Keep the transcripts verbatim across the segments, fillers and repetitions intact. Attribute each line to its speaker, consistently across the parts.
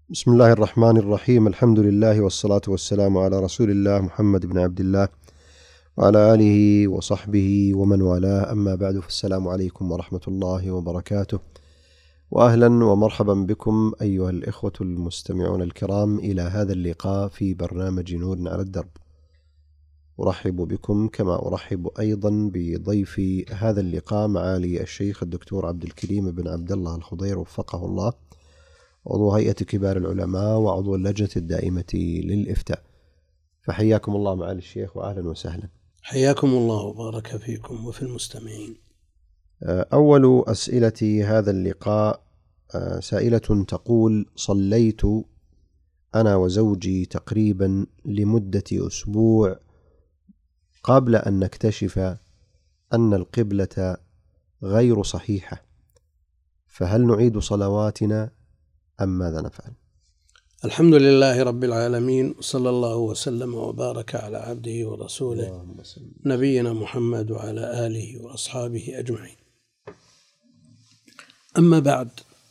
Speaker 1: بسم الله الرحمن الرحيم. الحمد لله والصلاة والسلام على رسول الله محمد بن عبد الله وعلى آله وصحبه ومن والاه، أما بعد، فالسلام عليكم ورحمة الله وبركاته، وأهلا ومرحبا بكم أيها الإخوة المستمعون الكرام إلى هذا اللقاء في برنامج نور على الدرب. أرحب بكم كما أرحب أيضا بضيف هذا اللقاء معالي الشيخ الدكتور عبد الكريم بن عبد الله الخضير وفقه الله، عضو هيئة كبار العلماء وعضو اللجنة الدائمة للإفتاء. فحياكم الله معالي الشيخ وأهلا وسهلا.
Speaker 2: حياكم الله وبارك فيكم وفي المستمعين.
Speaker 1: أول أسئلة هذا اللقاء سائلة تقول: صليت أنا وزوجي تقريبا لمدة أسبوع قبل أن نكتشف أن القبلة غير صحيحة، فهل نعيد صلواتنا أم ماذا نفعل؟
Speaker 2: الحمد لله رب العالمين، صلى الله وسلم وبارك على عبده ورسوله نبينا محمد وعلى آله وأصحابه أجمعين. أما بعد،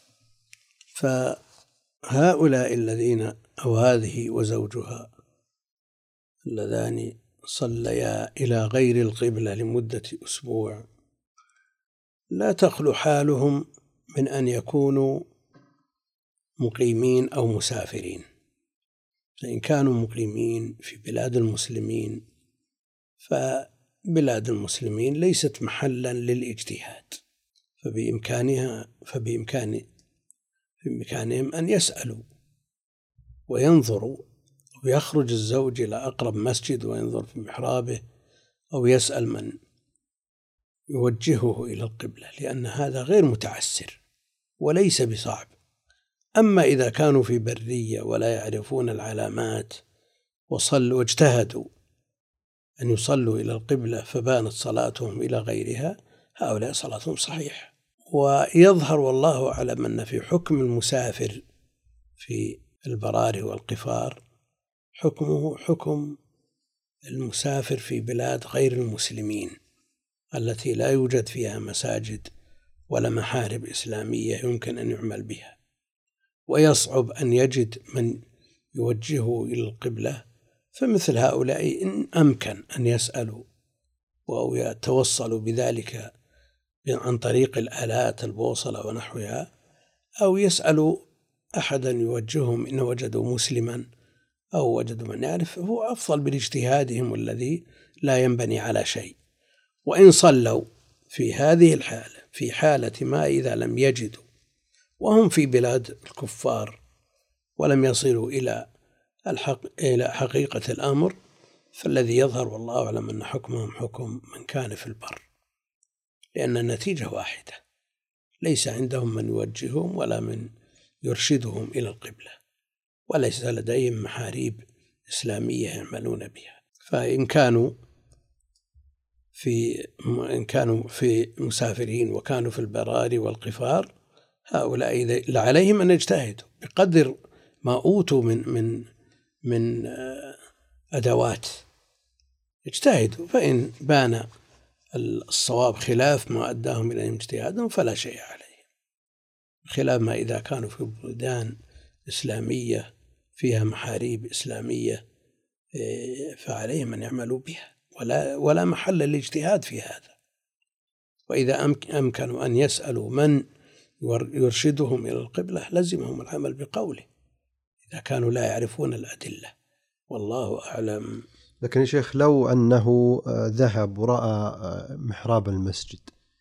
Speaker 2: فهؤلاء الذين أو هذه وزوجها اللذان صليا إلى غير القبلة لمدة أسبوع لا تخلو حالهم من أن يكونوا مقيمين أو مسافرين. فإن كانوا مقيمين في بلاد المسلمين فبلاد المسلمين ليست محلا للاجتهاد، فبإمكانها فبإمكان بإمكانهم أن يسألوا وينظروا، ويخرج الزوج إلى أقرب مسجد وينظر في محرابه، أو يسأل من يوجهه إلى القبلة، لأن هذا غير متعسر وليس بصعب. أما إذا كانوا في برية ولا يعرفون العلامات وصلوا واجتهدوا أن يصلوا إلى القبلة فبانت صلاتهم إلى غيرها، هؤلاء صلاتهم صحيح. ويظهر والله أعلم أن في حكم المسافر في البراري والقفار حكمه حكم المسافر في بلاد غير المسلمين التي لا يوجد فيها مساجد ولا محارب إسلامية يمكن أن يعمل بها، ويصعب أن يجد من يوجهه إلى القبلة. فمثل هؤلاء إن أمكن أن يسألوا أو يتوصلوا بذلك عن طريق الآلات البوصلة ونحوها، أو يسألوا أحدا يوجههم إن وجدوا مسلما أو وجدوا من يعرف، هو أفضل بالاجتهادهم الذي لا ينبني على شيء. وإن صلوا في هذه الحالة في حالة ما إذا لم يجدوا وهم في بلاد الكفار ولم يصلوا إلى الحق إلى حقيقة الأمر، فالذي يظهر والله أعلم أن حكمهم حكم من كان في البر، لأن النتيجة واحدة، ليس عندهم من يوجههم ولا من يرشدهم إلى القبلة، وليس لديهم محاريب إسلامية يعملون بها. فإن كانوا في إن كانوا في مسافرين وكانوا في البراري والقفار، هؤلاء عليهم أن يجتهدوا بقدر ما أوتوا من من من أدوات، يجتهدوا، فإن بان الصواب خلاف ما أداهم إلى اجتهادهم فلا شيء عليهم، خلاف ما إذا كانوا في بلدان إسلامية فيها محاريب إسلامية فعليهم أن يعملوا بها، ولا ولا محل للاجتهاد في هذا. وإذا أمكنوا أن يسألوا من يرشدهم إلى القبلة لزمهم العمل بقوله إذا كانوا لا يعرفون الأدلة، والله أعلم.
Speaker 1: لكن يا شيخ، لو أنه ذهب ورأى محراب المسجد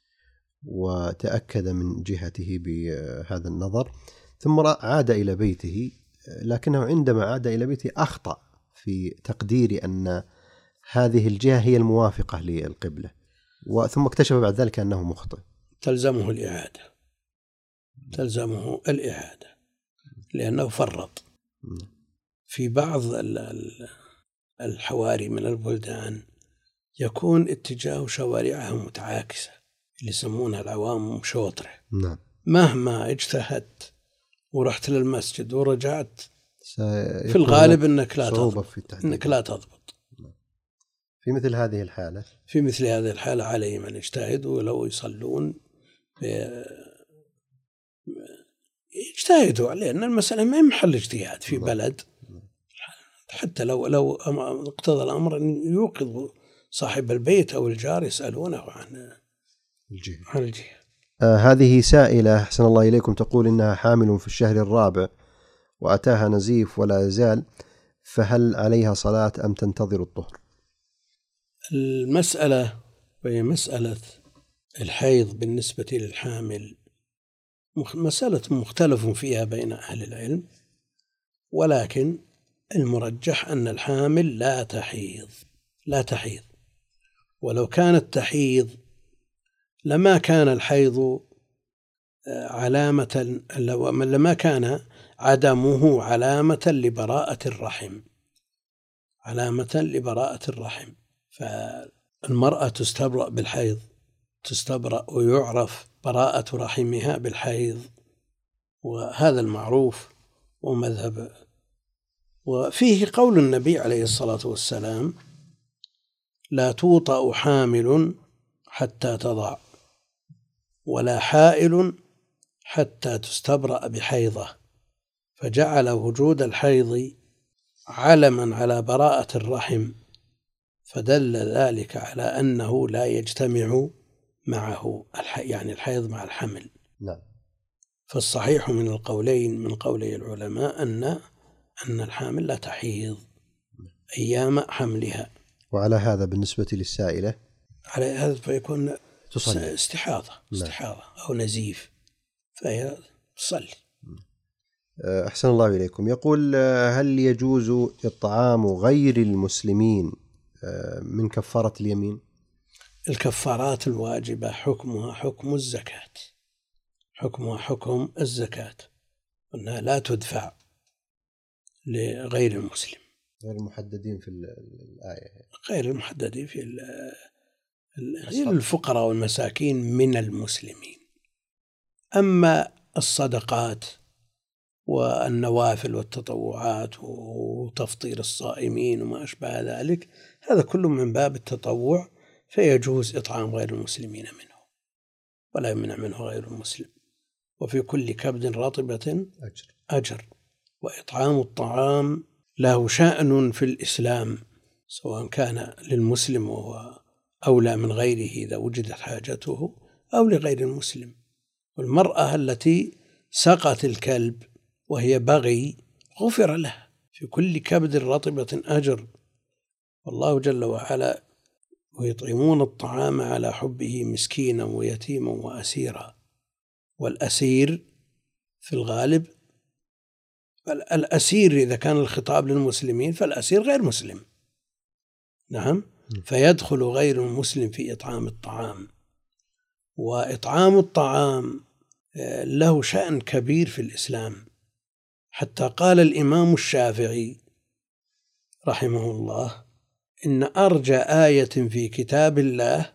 Speaker 1: وتأكد من جهته بهذا النظر، ثم عاد إلى بيته، لكنه عندما عاد إلى بيته أخطأ في تقدير أن هذه الجهة هي الموافقة للقبلة، ثم اكتشف بعد ذلك أنه مخطئ،
Speaker 2: تلزمه الإعادة تلزمه الإعادة لأنه فرط. في بعض الحواري من البلدان يكون اتجاه شوارعها متعاكسة، اللي يسمونها العوام شوطرة.
Speaker 1: نعم.
Speaker 2: مهما اجتهدت ورحت للمسجد ورجعت في الغالب انك لا تضبط انك لا تضبط
Speaker 1: في مثل هذه الحالة
Speaker 2: في مثل هذه الحالة عليهم أن يجتهدوا، ولو يصلون يجتهدوا، لأن المسألة ما هي محل اجتهاد في بلد، حتى لو لو اقتضى الأمر أن يوقظ صاحب البيت أو الجار يسألونه عن
Speaker 1: الجهة.
Speaker 2: عن الجهة.
Speaker 1: آه هذه سائلة أحسن الله إليكم تقول إنها حامل في الشهر الرابع وأتاها نزيف ولا يزال، فهل عليها صلاة أم تنتظر الطهر؟
Speaker 2: المسألة وهي مسألة الحيض بالنسبة للحامل مسألة مختلف فيها بين أهل العلم، ولكن المرجح أن الحامل لا تحيض لا تحيض ولو كانت تحيض لما كان الحيض علامة لما كان عدمه علامة لبراءة الرحم علامة لبراءة الرحم فالمرأة تستبرأ بالحيض، تستبرأ ويعرف براءة رحمها بالحيض، وهذا المعروف ومذهب. وفيه قول النبي عليه الصلاة والسلام: لا توطأ حامل حتى تضع، ولا حائل حتى تستبرأ بحيضة، فجعل وجود الحيض علما على براءة الرحم، فدل ذلك على أنه لا يجتمع معه يعني الحيض مع الحمل.
Speaker 1: نعم.
Speaker 2: فالصحيح من القولين من قولي العلماء أن أن الحامل لا تحيض أيام حملها.
Speaker 1: وعلى هذا بالنسبة للسائلة
Speaker 2: على هذا فيكون
Speaker 1: تصلي.
Speaker 2: استحاضة استحاضة أو نزيف فهي تصلي.
Speaker 1: أحسن الله إليكم. يقول: هل يجوز إطعام غير المسلمين من كفارة اليمين؟
Speaker 2: الكفارات الواجبة حكمها حكم الزكاة حكمها حكم الزكاة أنها لا تدفع لغير المسلم،
Speaker 1: غير المحددين في الآية،
Speaker 2: غير المحددين في الفقراء والمساكين من المسلمين. أما الصدقات والنوافل والتطوعات وتفطير الصائمين وما أشبه ذلك، هذا كله من باب التطوع، فيجوز إطعام غير المسلمين منه ولا يمنع منه غير المسلم. وفي كل كبد رطبة
Speaker 1: أجر,
Speaker 2: أجر. وإطعام الطعام له شأن في الإسلام، سواء كان للمسلم وهو أولى من غيره إذا وجدت حاجته، أو لغير المسلم. والمرأة التي سقت الكلب وهي بغي غفر له، في كل كبد رطبة أجر. والله جل وعلا: ويطعمون الطعام على حبه مسكينا ويتيما وأسيرا. والأسير في الغالب الأسير إذا كان الخطاب للمسلمين فالأسير غير مسلم، نعم، فيدخل غير المسلم في إطعام الطعام. وإطعام الطعام له شأن كبير في الإسلام، حتى قال الإمام الشافعي رحمه الله: إن أرجى آية في كتاب الله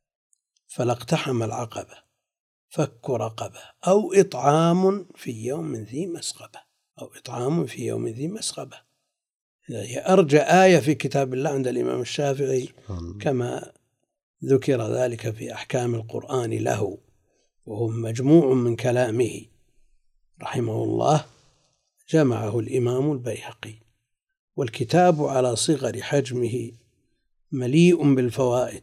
Speaker 2: فلاقتحم العقبة فك رقبة أو إطعام في يوم ذي مسغبة أو إطعام في يوم ذي مسغبة. هي أرجى آية في كتاب الله عند الإمام الشافعي، كما ذكر ذلك في أحكام القرآن له، وهو مجموع من كلامه رحمه الله، جمعه الإمام البيهقي. والكتاب على صغر حجمه مليء بالفوائد،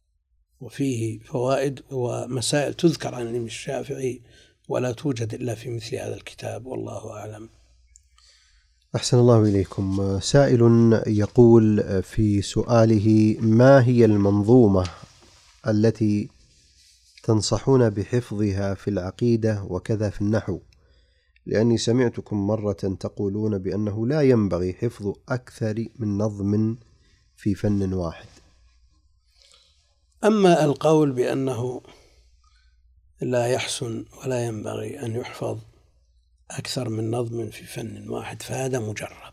Speaker 2: وفيه فوائد ومسائل تذكر عن الإمام الشافعي ولا توجد إلا في مثل هذا الكتاب، والله أعلم.
Speaker 1: أحسن الله إليكم. سائل يقول في سؤاله: ما هي المنظومة التي تنصحون بحفظها في العقيدة وكذا في النحو؟ لأني سمعتكم مرة تقولون بأنه لا ينبغي حفظ أكثر من نظم في فن واحد.
Speaker 2: أما القول بأنه لا يحسن ولا ينبغي أن يحفظ أكثر من نظم في فن واحد فهذا مجرب،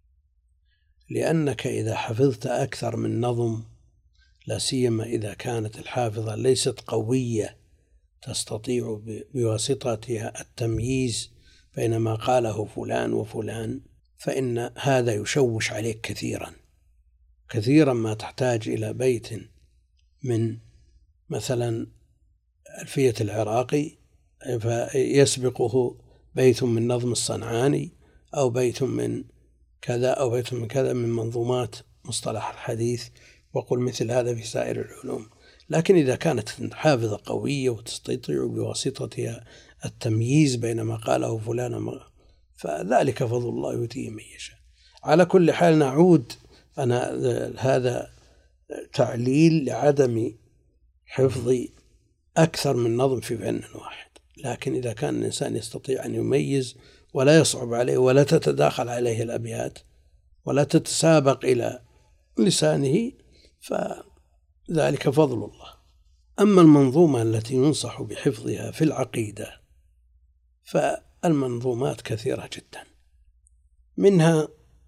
Speaker 2: لأنك إذا حفظت أكثر من نظم، لا سيما إذا كانت الحافظة ليست قوية تستطيع بواسطتها التمييز بين ما قاله فلان وفلان، فإن هذا يشوش عليك كثيرا كثيرا ما تحتاج إلى بيت من مثلا ألفية العراقي فيسبقه بيت من نظم الصنعاني، أو بيت من كذا، أو بيت من كذا من منظومات مصطلح الحديث، وقل مثل هذا في سائر العلوم. لكن إذا كانت حافظة قوية وتستطيع بواسطتها التمييز بين ما قاله فلان فذلك فضل الله يؤتيه من يشاء. على كل حال نعود، أنا هذا تعليل لعدم حفظ أكثر من نظم في فن واحد، لكن إذا كان الإنسان يستطيع أن يميز ولا يصعب عليه ولا تتداخل عليه الأبيات ولا تتسابق إلى لسانه فذلك فضل الله. أما المنظومة التي ينصح بحفظها في العقيدة فالمنظومات كثيرة جدا، منها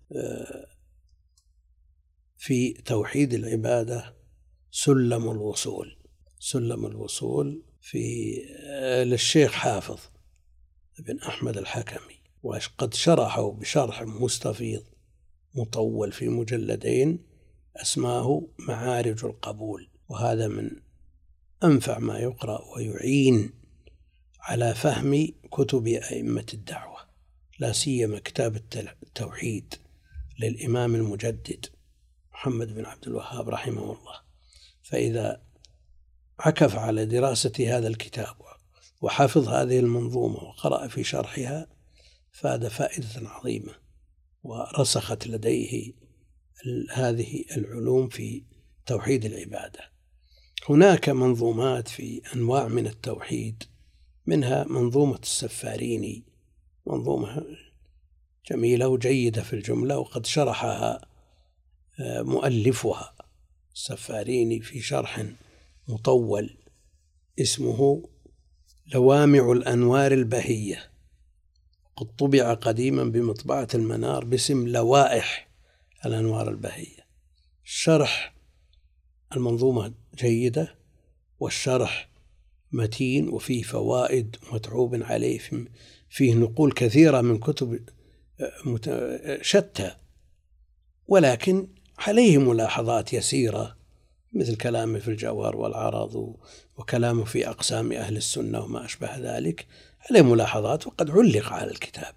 Speaker 2: في توحيد العبادة سلم الوصول. سلم الوصول في للشيخ حافظ بن أحمد الحكمي، وقد شرحه بشرح مستفيض مطول في مجلدين اسماه معارج القبول، وهذا من أنفع ما يقرأ ويعين على فهم كتب أئمة الدعوة، لا سيما كتاب التوحيد للإمام المجدد محمد بن عبد الوهاب رحمه الله. فإذا عكف على دراسة هذا الكتاب وحفظ هذه المنظومة وقرأ في شرحها فاد فائدة عظيمة، ورسخت لديه هذه العلوم في توحيد العبادة. هناك منظومات في أنواع من التوحيد، منها منظومة السفاريني، منظومة جميلة وجيدة في الجملة، وقد شرحها مؤلفها السفاريني في شرح مطول اسمه لوامع الأنوار البهية، قد طبع قديما بمطبعة المنار باسم لوائح الأنوار البهية. الشرح المنظومة جيدة، والشرح متين وفيه فوائد متعوب عليه، فيه نقول كثيرة من كتب شتى، ولكن عليه ملاحظات يسيرة مثل كلامه في الجوهر والعرض وكلامه في أقسام أهل السنة وما أشبه ذلك، عليه ملاحظات وقد علق على الكتاب.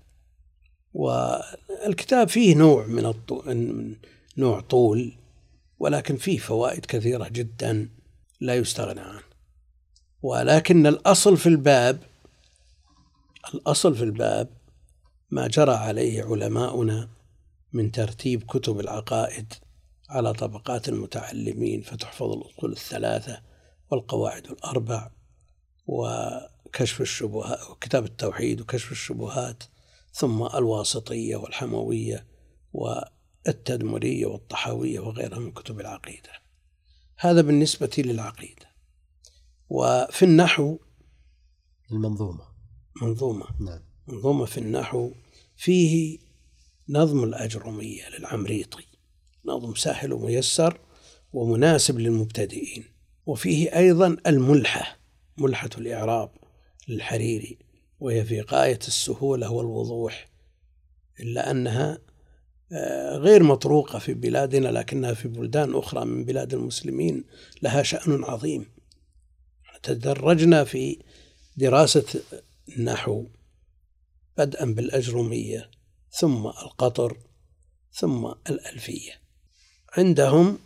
Speaker 2: والكتاب فيه نوع من الطول، نوع طول، ولكن فيه فوائد كثيرة جدا لا يستغنى عنه. ولكن الأصل في الباب الأصل في الباب ما جرى عليه علماؤنا من ترتيب كتب العقائد على طبقات المتعلمين، فتحفظ الأصول الثلاثة والقواعد الأربع وكشف الشبهات وكتاب التوحيد وكشف الشبهات، ثم الواسطية والحموية والتدمرية والطحاوية وغيرها من كتب العقيدة. هذا بالنسبة للعقيدة. وفي النحو
Speaker 1: المنظومة
Speaker 2: منظومة
Speaker 1: نعم.
Speaker 2: منظومة في النحو فيه نظم الأجرمية للعمريطي، نظم سهل وميسر ومناسب للمبتدئين. وفيه أيضا الملحة، ملحة الإعراب للحريري، وهي في غاية السهولة والوضوح، إلا أنها غير مطروقة في بلادنا، لكنها في بلدان أخرى من بلاد المسلمين لها شأن عظيم. تدرجنا في دراسة النحو بدءا بالأجرمية ثم القطر ثم الألفية. عندهم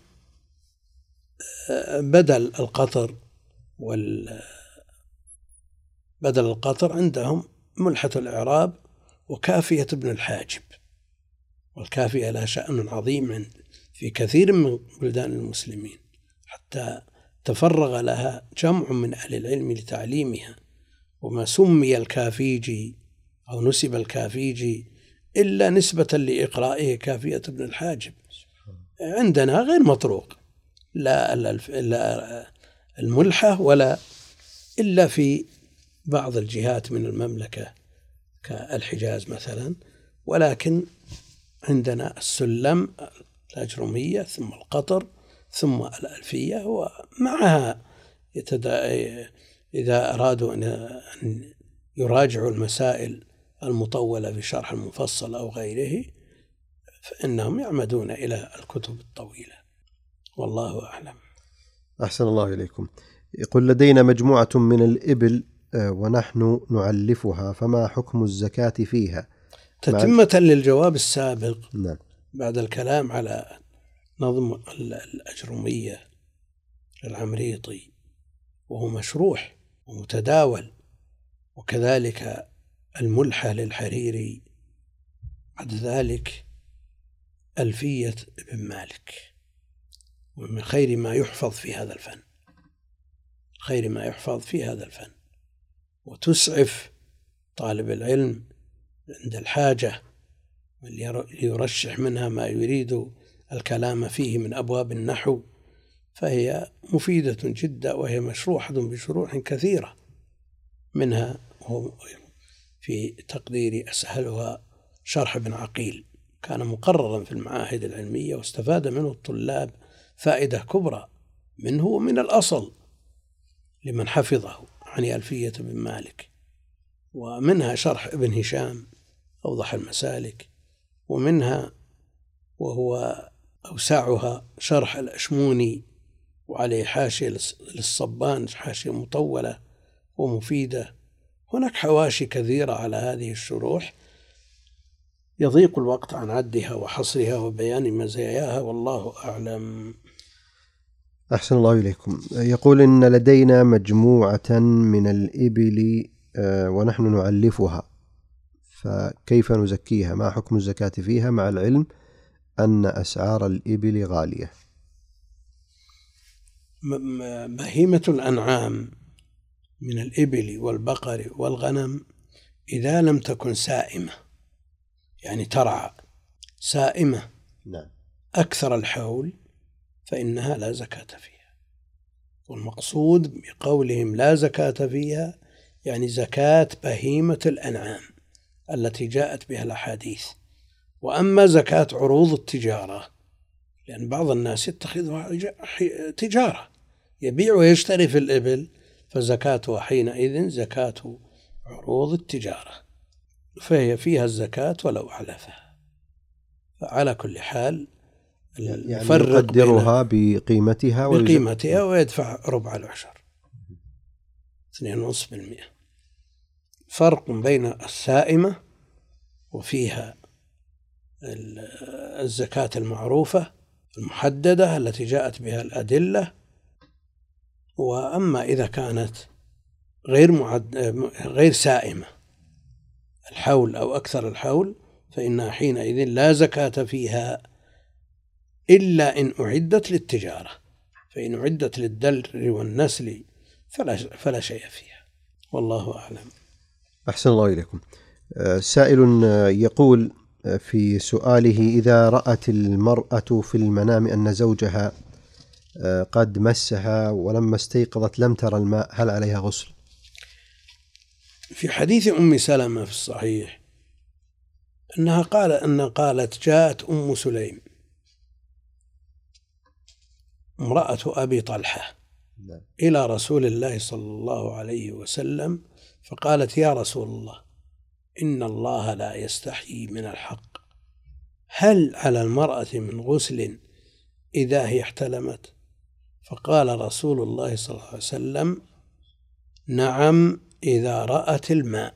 Speaker 2: بدل القطر وال بدل القطر عندهم ملحة الإعراب وكافية ابن الحاجب، والكافية لها شأن عظيم في كثير من بلدان المسلمين، حتى تفرغ لها جمع من أهل العلم لتعليمها. وما سمي الكافيجي أو نسب الكافيجي إلا نسبة لإقرائه كافية ابن الحاجب. عندنا غير مطروق لا الملحة ولا إلا في بعض الجهات من المملكة كالحجاز مثلا، ولكن عندنا السلم الأجرمية ثم القطر ثم الألفية، ومعها إذا أرادوا أن يراجعوا المسائل المطولة في شرح المفصل أو غيره فإنهم يعمدون إلى الكتب الطويلة، والله أعلم.
Speaker 1: أحسن الله إليكم. يقول لدينا مجموعة من الإبل ونحن نعلفها فما حكم الزكاة فيها؟
Speaker 2: تتمة للجواب السابق.
Speaker 1: نعم.
Speaker 2: بعد الكلام على نظم الأجرمية للعمريطي وهو مشروح ومتداول، وكذلك الملحة للحريري، بعد ذلك ألفية ابن مالك، ومن خير ما يحفظ في هذا الفن، خير ما يحفظ في هذا الفن، وتسعف طالب العلم عند الحاجة ليرشح منها ما يريد الكلام فيه من أبواب النحو، فهي مفيدة جدا، وهي مشروحة بشروح كثيرة، منها في تقديري أسهلها شرح ابن عقيل، كان مقررا في المعاهد العلمية واستفاد منه الطلاب فائدة كبرى منه ومن الأصل لمن حفظه عن ألفية بن مالك، ومنها شرح ابن هشام أوضح المسالك، ومنها وهو أوسعها شرح الأشموني وعليه حاشية للصبان، حاشية مطولة ومفيدة. هناك حواشي كثيرة على هذه الشروح يضيق الوقت عن عدها وحصرها وبيان مزاياها، والله أعلم.
Speaker 1: أحسن الله إليكم. يقول إن لدينا مجموعة من الإبل ونحن نعلفها، فكيف نزكيها؟ ما حكم الزكاة فيها مع العلم أن أسعار الإبل غالية؟
Speaker 2: بهيمة الأنعام من الإبل والبقر والغنم إذا لم تكن سائمة، يعني ترعى سائمة
Speaker 1: نعم.
Speaker 2: أكثر الحول، فإنها لا زكاة فيها. والمقصود بقولهم لا زكاة فيها يعني زكاة بهيمة الأنعام التي جاءت بها الأحاديث. وأما زكاة عروض التجارة، لأن بعض الناس يتخذها تجارة، يبيع ويشتري في الإبل، فزكاتها حينئذ زكاة عروض التجارة، فهي فيها الزكاة ولو أعلفها. فعلى كل حال
Speaker 1: يعني يقدرها بقيمتها
Speaker 2: بقيمتها ويدفع ربع العشر اثنين ونصف بالمئة. فرق بين السائمة وفيها الزكاة المعروفة المحددة التي جاءت بها الأدلة، وأما إذا كانت غير معد... غير سائمة الحول أو أكثر الحول، فإنها حينئذ لا زكاة فيها إلا إن أعدت للتجارة، فإن أعدت للدلر والنسل فلا, فلا شيء فيها، والله أعلم.
Speaker 1: أحسن الله إليكم. سائل يقول في سؤاله: إذا رأت المرأة في المنام أن زوجها قد مسها ولما استيقظت لم ترى الماء، هل عليها غسل؟
Speaker 2: في حديث أم سلمة في الصحيح أنها قال أن قالت: جاءت أم سليم امرأة أبي طلحة إلى رسول الله صلى الله عليه وسلم فقالت: يا رسول الله، إن الله لا يستحيي من الحق، هل على المرأة من غسل إذا هي احتلمت؟ فقال رسول الله صلى الله عليه وسلم: نعم إذا رأت الماء.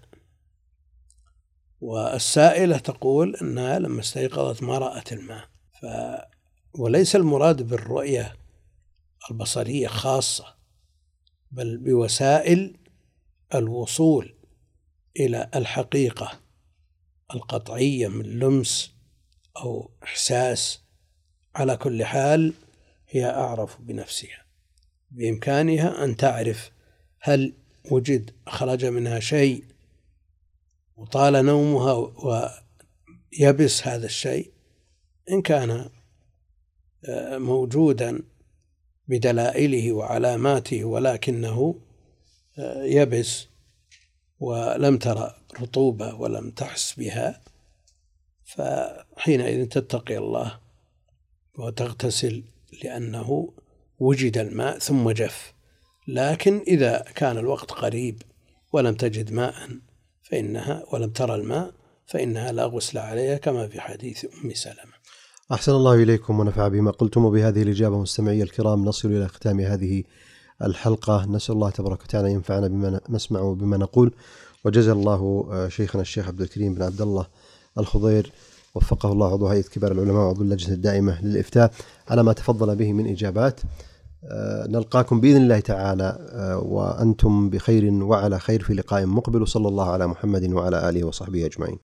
Speaker 2: والسائلة تقول أنها لما استيقظت ما رأت الماء، ف... وليس المراد بالرؤية البصرية خاصة، بل بوسائل الوصول إلى الحقيقة القطعية من لمس أو إحساس. على كل حال هي أعرف بنفسها، بإمكانها أن تعرف هل وجد خرج منها شيء وطال نومها ويبس هذا الشيء، إن كان موجودا بدلائله وعلاماته ولكنه يبس ولم ترى رطوبة ولم تحس بها، فحينئذ تتقي الله وتغتسل لأنه وجد الماء ثم جف. لكن إذا كان الوقت قريب ولم تجد ماء فإنها ولم ترى الماء فإنها لا غسل عليها، كما في حديث أم سلمة.
Speaker 1: أحسن الله إليكم ونفع بما قلتم. وبهذه الإجابة مستمعي الكرام نصل إلى ختام هذه الحلقة. نسأل الله تبارك وتعالى ينفعنا بما نسمع وبما نقول، وجزا الله شيخنا الشيخ عبد الكريم بن عبد الله الخضير وفقه الله عضو هيئة كبار العلماء وعضو اللجنة الدائمة للإفتاء على ما تفضل به من إجابات. نلقاكم بإذن الله تعالى وأنتم بخير وعلى خير في لقاء مقبل، صلى الله على محمد وعلى آله وصحبه أجمعين.